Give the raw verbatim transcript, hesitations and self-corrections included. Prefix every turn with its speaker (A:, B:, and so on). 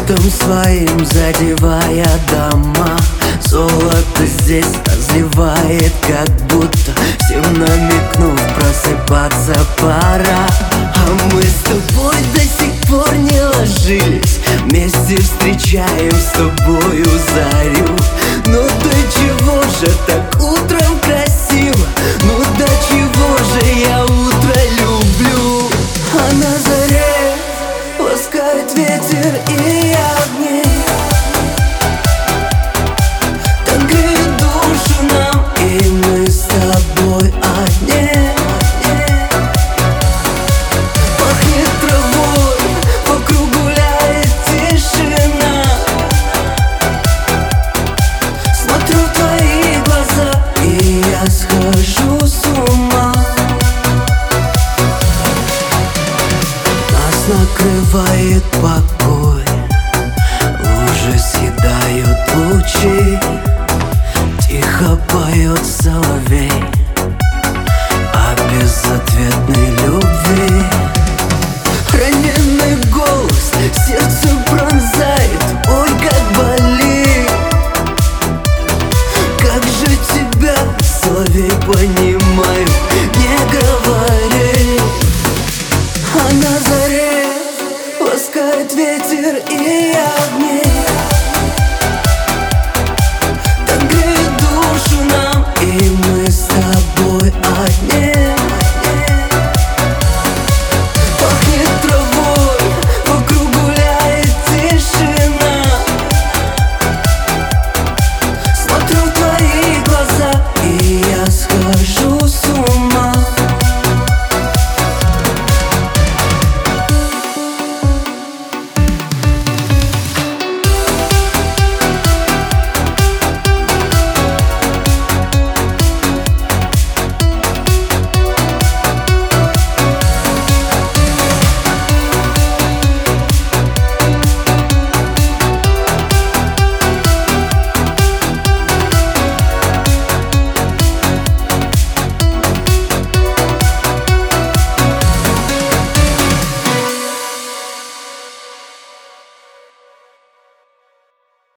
A: Светом своим задевая дома, золото здесь разливает, как будто всем намекнув, просыпаться пора. А мы с тобой до сих пор не ложились, вместе встречаем с тобою зарю. Ну до чего же так утро?